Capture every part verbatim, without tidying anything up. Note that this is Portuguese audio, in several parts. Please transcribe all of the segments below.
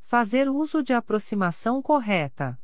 Fazer uso de aproximação correta.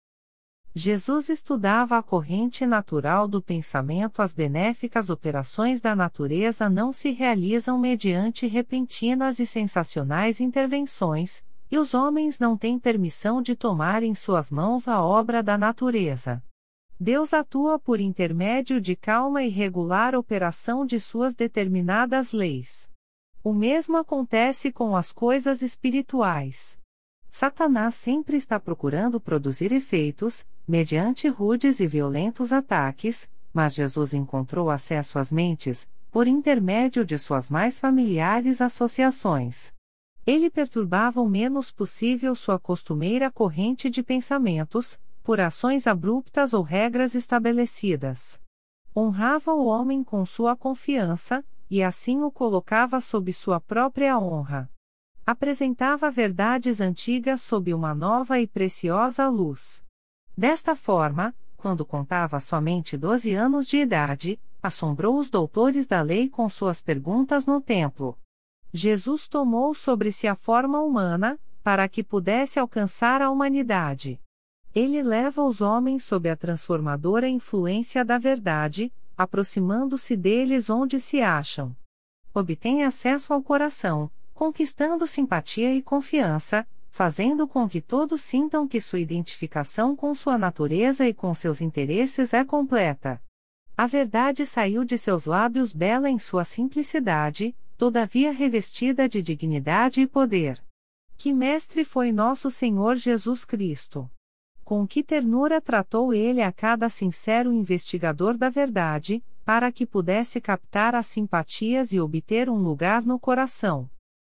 Jesus estudava a corrente natural do pensamento. As benéficas operações da natureza não se realizam mediante repentinas e sensacionais intervenções, e os homens não têm permissão de tomar em suas mãos a obra da natureza. Deus atua por intermédio de calma e regular operação de suas determinadas leis. O mesmo acontece com as coisas espirituais. Satanás sempre está procurando produzir efeitos, mediante rudes e violentos ataques, mas Jesus encontrou acesso às mentes, por intermédio de suas mais familiares associações. Ele perturbava o menos possível sua costumeira corrente de pensamentos, por ações abruptas ou regras estabelecidas. Honrava o homem com sua confiança, e assim o colocava sob sua própria honra. Apresentava verdades antigas sob uma nova e preciosa luz. Desta forma, quando contava somente doze anos de idade, assombrou os doutores da lei com suas perguntas no templo. Jesus tomou sobre si a forma humana, para que pudesse alcançar a humanidade. Ele leva os homens sob a transformadora influência da verdade, aproximando-se deles onde se acham. Obtém acesso ao coração, conquistando simpatia e confiança, fazendo com que todos sintam que sua identificação com sua natureza e com seus interesses é completa. A verdade saiu de seus lábios bela em sua simplicidade, todavia revestida de dignidade e poder. Que mestre foi nosso Senhor Jesus Cristo! Com que ternura tratou ele a cada sincero investigador da verdade, para que pudesse captar as simpatias e obter um lugar no coração.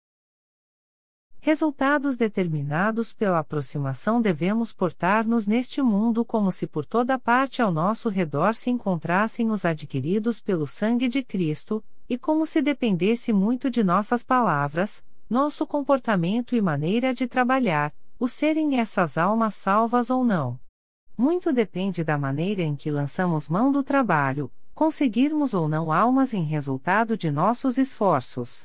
Resultados determinados pela aproximação. Devemos portar-nos neste mundo como se por toda parte ao nosso redor se encontrassem os adquiridos pelo sangue de Cristo, e como se dependesse muito de nossas palavras, nosso comportamento e maneira de trabalhar, o serem essas almas salvas ou não. Muito depende da maneira em que lançamos mão do trabalho, conseguirmos ou não almas em resultado de nossos esforços.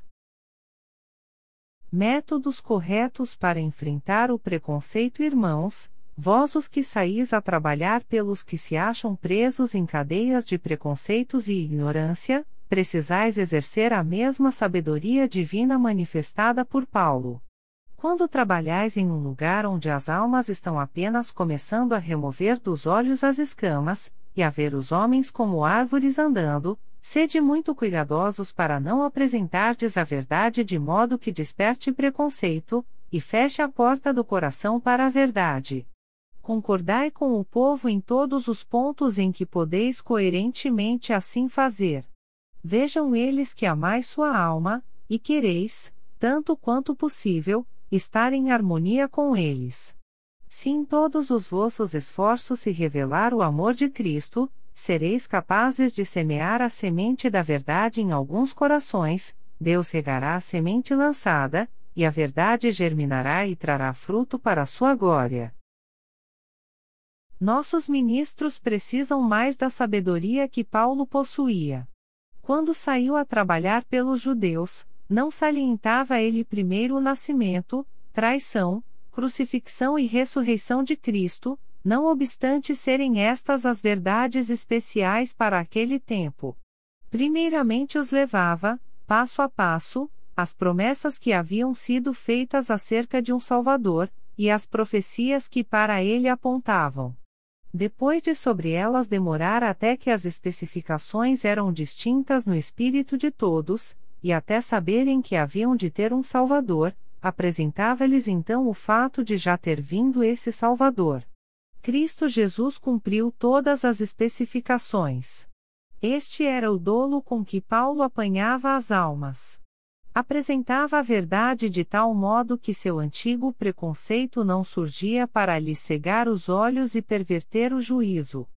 Métodos corretos para enfrentar o preconceito. Irmãos, vós os que saís a trabalhar pelos que se acham presos em cadeias de preconceitos e ignorância, precisais exercer a mesma sabedoria divina manifestada por Paulo. Quando trabalhais em um lugar onde as almas estão apenas começando a remover dos olhos as escamas, e a ver os homens como árvores andando, sede muito cuidadosos para não apresentardes a verdade de modo que desperte preconceito, e feche a porta do coração para a verdade. Concordai com o povo em todos os pontos em que podeis coerentemente assim fazer. Vejam eles que amais sua alma, e quereis, tanto quanto possível, estar em harmonia com eles. Se em todos os vossos esforços se revelar o amor de Cristo, sereis capazes de semear a semente da verdade em alguns corações, Deus regará a semente lançada, e a verdade germinará e trará fruto para a sua glória. Nossos ministros precisam mais da sabedoria que Paulo possuía. Quando saiu a trabalhar pelos judeus, não salientava ele primeiro o nascimento, traição, crucifixão e ressurreição de Cristo, não obstante serem estas as verdades especiais para aquele tempo. Primeiramente os levava, passo a passo, as promessas que haviam sido feitas acerca de um Salvador, e as profecias que para ele apontavam. Depois de sobre elas demorar até que as especificações eram distintas no espírito de todos, e até saberem que haviam de ter um Salvador, apresentava-lhes então o fato de já ter vindo esse Salvador. Cristo Jesus cumpriu todas as especificações. Este era o dolo com que Paulo apanhava as almas. Apresentava a verdade de tal modo que seu antigo preconceito não surgia para lhe cegar os olhos e perverter o juízo.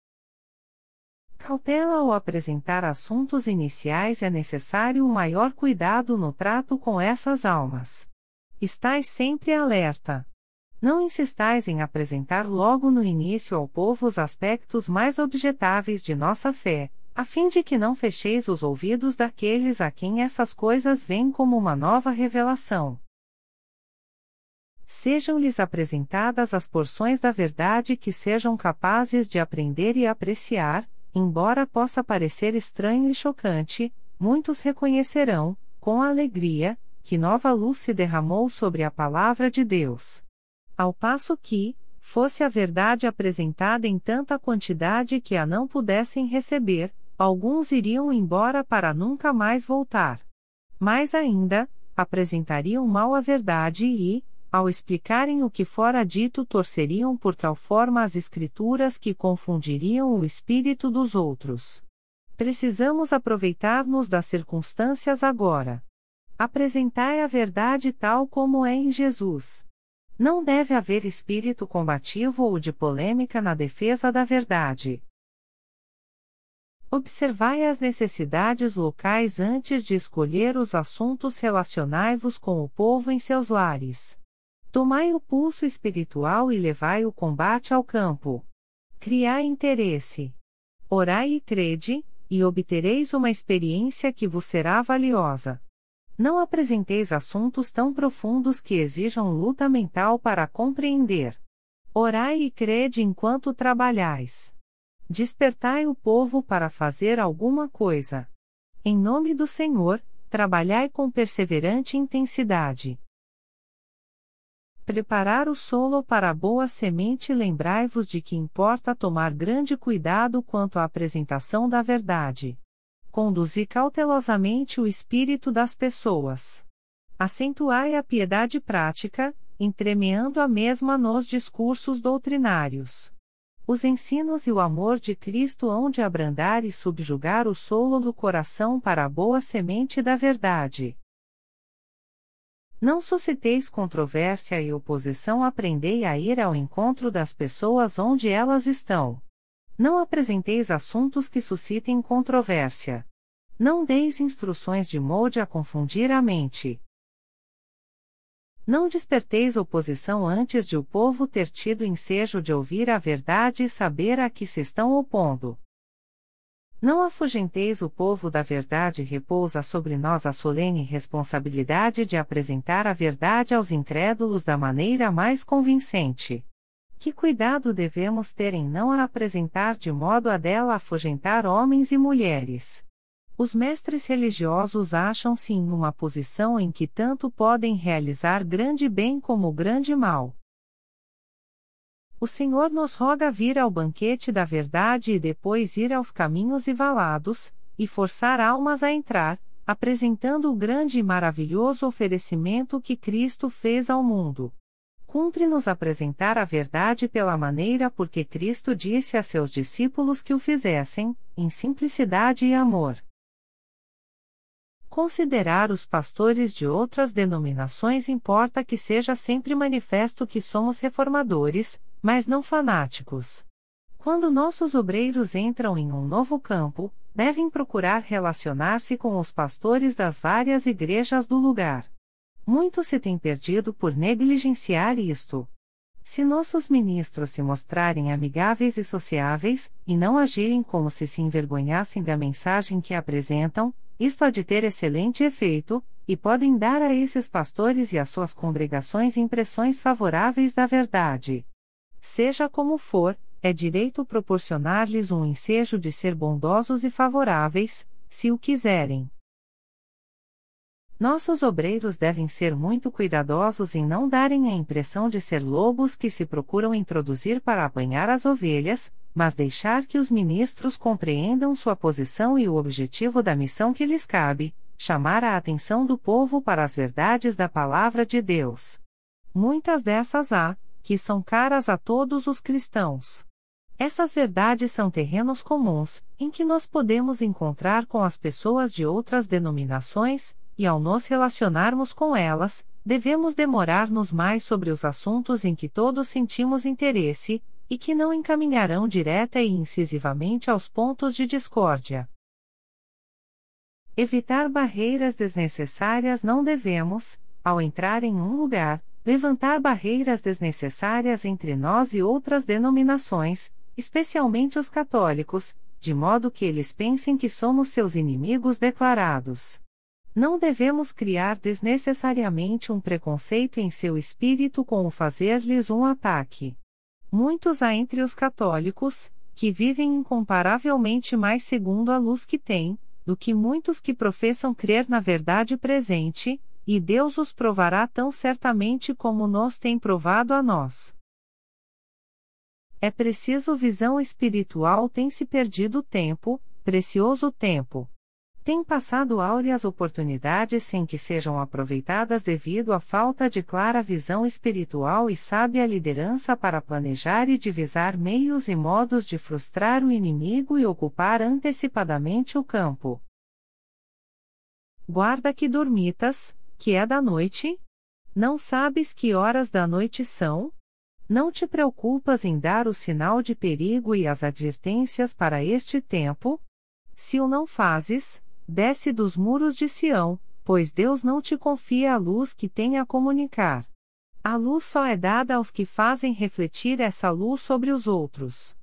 Cautela ao apresentar assuntos iniciais. É necessário o maior cuidado no trato com essas almas. Estais sempre alerta. Não insistais em apresentar logo no início ao povo os aspectos mais objetáveis de nossa fé, a fim de que não fecheis os ouvidos daqueles a quem essas coisas vêm como uma nova revelação. Sejam-lhes apresentadas as porções da verdade que sejam capazes de aprender e apreciar, embora possa parecer estranho e chocante, muitos reconhecerão, com alegria, que nova luz se derramou sobre a palavra de Deus. Ao passo que, fosse a verdade apresentada em tanta quantidade que a não pudessem receber, alguns iriam embora para nunca mais voltar. Mais ainda, apresentariam mal a verdade e, ao explicarem o que fora dito, torceriam por tal forma as Escrituras que confundiriam o espírito dos outros. Precisamos aproveitar-nos das circunstâncias agora. Apresentai a verdade tal como é em Jesus. Não deve haver espírito combativo ou de polêmica na defesa da verdade. Observai as necessidades locais antes de escolher os assuntos, relacionai-vos com o povo em seus lares. Tomai o pulso espiritual e levai o combate ao campo. Criai interesse. Orai e crede, e obtereis uma experiência que vos será valiosa. Não apresenteis assuntos tão profundos que exijam luta mental para compreender. Orai e crede enquanto trabalhais. Despertai o povo para fazer alguma coisa. Em nome do Senhor, trabalhai com perseverante intensidade. Preparar o solo para a boa semente. Lembrai-vos de que importa tomar grande cuidado quanto à apresentação da verdade. Conduzi cautelosamente o espírito das pessoas. Acentuai a piedade prática, entremeando a mesma nos discursos doutrinários. Os ensinos e o amor de Cristo hão de abrandar e subjugar o solo do coração para a boa semente da verdade. Não susciteis controvérsia e oposição, aprendei a ir ao encontro das pessoas onde elas estão. Não apresenteis assuntos que suscitem controvérsia. Não deis instruções de molde a confundir a mente. Não desperteis oposição antes de o povo ter tido ensejo de ouvir a verdade e saber a que se estão opondo. Não afugenteis o povo da verdade. Repousa sobre nós a solene responsabilidade de apresentar a verdade aos incrédulos da maneira mais convincente. Que cuidado devemos ter em não a apresentar de modo a dela afugentar homens e mulheres. Os mestres religiosos acham-se em uma posição em que tanto podem realizar grande bem como grande mal. O Senhor nos roga vir ao banquete da verdade e depois ir aos caminhos e valados, e forçar almas a entrar, apresentando o grande e maravilhoso oferecimento que Cristo fez ao mundo. Cumpre-nos apresentar a verdade pela maneira porque Cristo disse a seus discípulos que o fizessem, em simplicidade e amor. Considerar os pastores de outras denominações. Importa que seja sempre manifesto que somos reformadores, mas não fanáticos. Quando nossos obreiros entram em um novo campo, devem procurar relacionar-se com os pastores das várias igrejas do lugar. Muito se tem perdido por negligenciar isto. Se nossos ministros se mostrarem amigáveis e sociáveis, e não agirem como se se envergonhassem da mensagem que apresentam, isto há de ter excelente efeito, e podem dar a esses pastores e às suas congregações impressões favoráveis da verdade. Seja como for, é direito proporcionar-lhes um ensejo de ser bondosos e favoráveis, se o quiserem. Nossos obreiros devem ser muito cuidadosos em não darem a impressão de ser lobos que se procuram introduzir para apanhar as ovelhas, mas deixar que os ministros compreendam sua posição e o objetivo da missão que lhes cabe, chamar a atenção do povo para as verdades da Palavra de Deus. Muitas dessas há, que são caras a todos os cristãos. Essas verdades são terrenos comuns, em que nós podemos encontrar com as pessoas de outras denominações, e ao nos relacionarmos com elas, devemos demorar-nos mais sobre os assuntos em que todos sentimos interesse, e que não encaminharão direta e incisivamente aos pontos de discórdia. Evitar barreiras desnecessárias. Não devemos, ao entrar em um lugar, levantar barreiras desnecessárias entre nós e outras denominações, especialmente os católicos, de modo que eles pensem que somos seus inimigos declarados. Não devemos criar desnecessariamente um preconceito em seu espírito com o fazer-lhes um ataque. Muitos há entre os católicos, que vivem incomparavelmente mais segundo a luz que têm, do que muitos que professam crer na verdade presente, e Deus os provará tão certamente como nos tem provado a nós. É preciso visão espiritual. Tem-se perdido tempo, precioso tempo. Tem passado áureas oportunidades sem que sejam aproveitadas devido à falta de clara visão espiritual e sábia liderança para planejar e divisar meios e modos de frustrar o inimigo e ocupar antecipadamente o campo. Guarda que dormitas, que é da noite? Não sabes que horas da noite são? Não te preocupas em dar o sinal de perigo e as advertências para este tempo? Se o não fazes, desce dos muros de Sião, pois Deus não te confia a luz que tem a comunicar. A luz só é dada aos que fazem refletir essa luz sobre os outros.